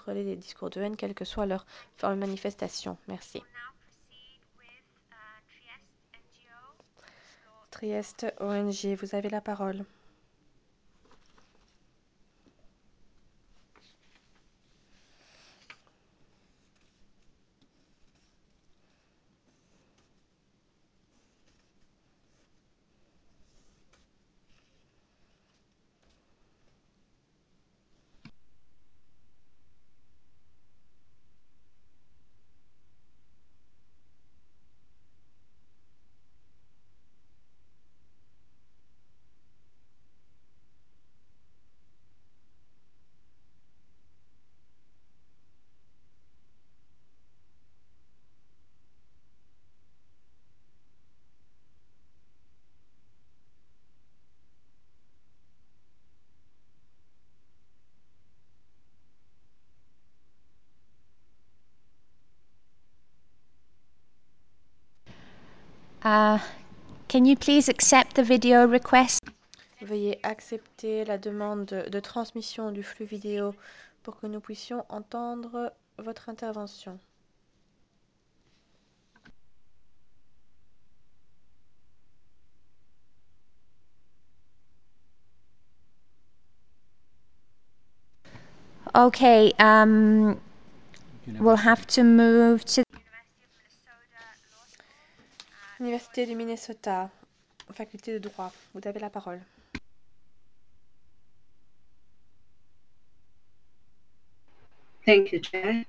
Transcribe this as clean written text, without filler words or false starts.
contrôler les discours de haine, quelle que soit leur forme de manifestation. Merci. Trieste ONG, vous avez la parole. Can you please accept the video request? Veuillez accepter la demande de transmission du flux vidéo pour que nous puissions entendre votre intervention. Okay, we'll have to move to Université du Minnesota, faculté de droit, vous avez la parole. Thank you, Chair.